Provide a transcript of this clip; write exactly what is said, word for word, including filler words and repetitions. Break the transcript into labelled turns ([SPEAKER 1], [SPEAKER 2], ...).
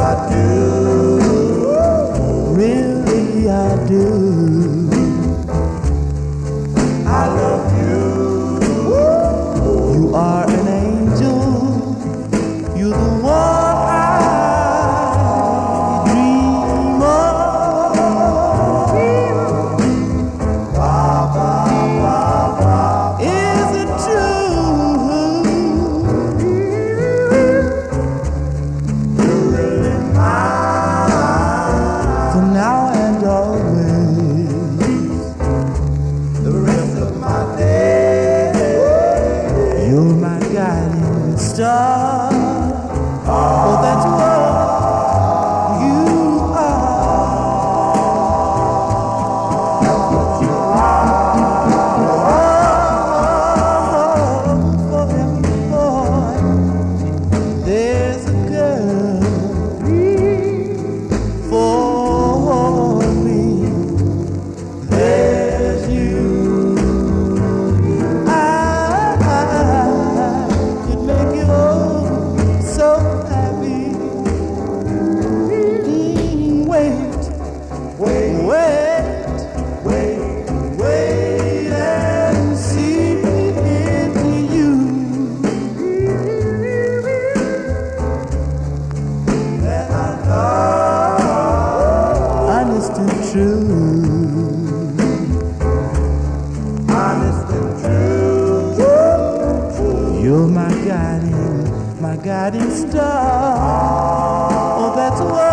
[SPEAKER 1] I do.
[SPEAKER 2] Really I do.
[SPEAKER 1] I love you.
[SPEAKER 2] You are an angel. You're the one I dream of.
[SPEAKER 1] Ba, ba, ba, ba.
[SPEAKER 2] Is it true?
[SPEAKER 1] You're really mine.
[SPEAKER 2] For now and always.
[SPEAKER 1] The rest of my day.
[SPEAKER 2] You're my guiding star. Oh, that's what you are.
[SPEAKER 1] That's what you
[SPEAKER 2] Oh, forevermore. There's a girl for me. There's you. I, I could make you all so happy. Mm, wait,
[SPEAKER 1] Wait,
[SPEAKER 2] wait,
[SPEAKER 1] wait,
[SPEAKER 2] wait and see into you.
[SPEAKER 1] and I love.
[SPEAKER 2] Honest and true.
[SPEAKER 1] Honest and true.
[SPEAKER 2] You're my guiding, my guiding star. Oh, that's what